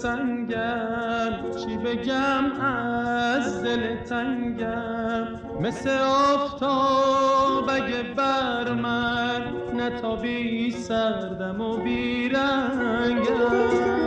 سنگم، چی بگم از دل تنگم، مثل آفتاب اگه بر من نتابی سردم و بیرنگم.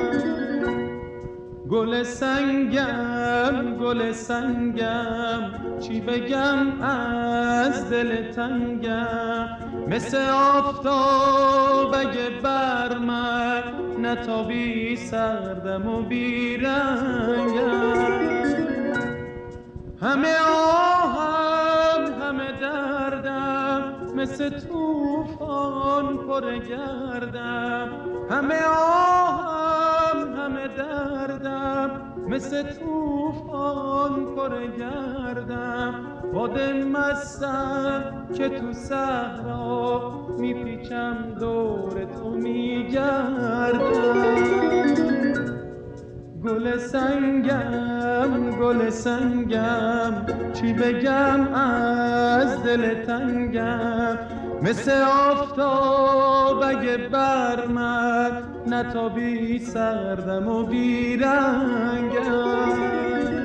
گل سنگم گل سنگم، چی بگم از دل تنگم، مثل آفتاب اگه بر من نتابی سردم و بیرنگم. همه آهم همه دردم، مثل طوفان پر گردم، همه آهم همه دردم، مثل طوفان پر گردم. باد مستم که تو صحرا میپیچم دور تو میگردم. گل سنگم گل سنگم، چی بگم از دل تنگم، مثل آفتاب اگه بر من نتابی سردم و بیرنگم.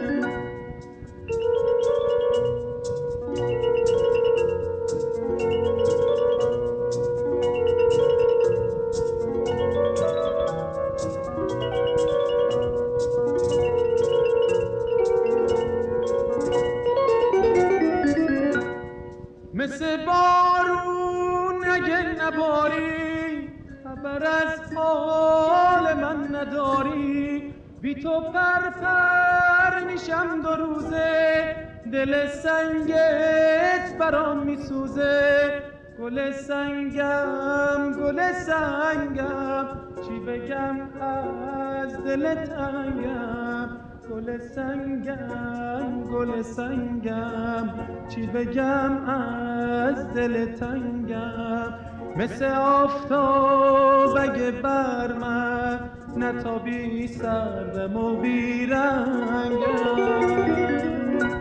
مثل بارون اگه نباری، خبر از حال من نداری، بی تو پر میشم دو روزه، دل سنگت برام میسوزه. گل سنگم گل سنگم، چی بگم از دل تنگم، گل سنگم گل سنگم، چی بگم از دل تنگم، مثل آفتاب اگه بر من نتابی سردم و بیرنگم.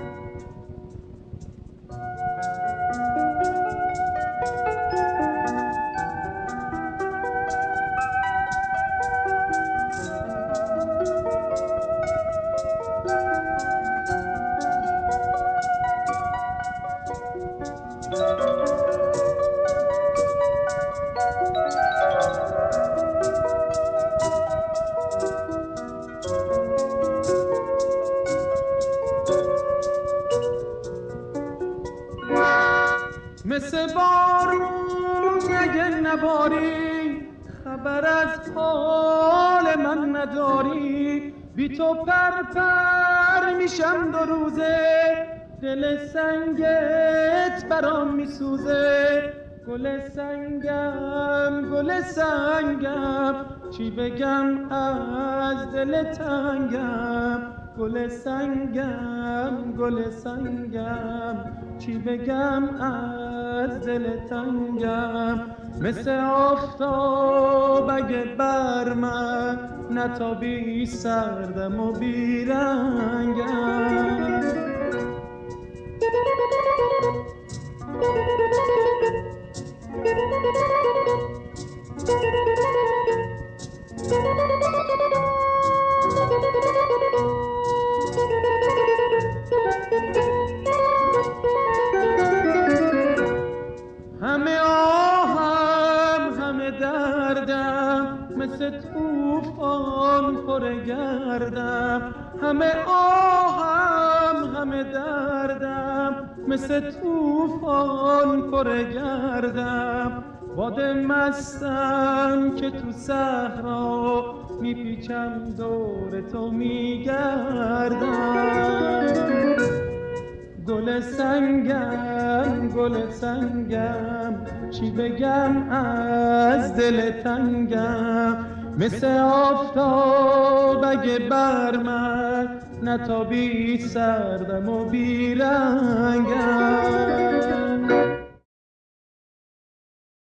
مثل بارون اگه نباری، خبر از حال من نداری، بی تو پر میشم دو روزه، دل سنگت برام میسوزه. گل سنگم گل سنگم، چی بگم از دل تنگم، گل سنگم گل سنگم، چی بگم از دل تنگم، مثل آفتاب اگه بر من نتابی سردم و بیرنگم. همه آهم همه دردم، مثل طوفان پر گردم، همه آهم همه دردم، مثل طوفان پر گردم. باد مستم که تو صحرا میپیچم دور تو میگردم. گل سنگم گل سنگم، چی بگم از دل تنگم، مثل آفتاب اگه بر من نتابی سردم و بیرنگم.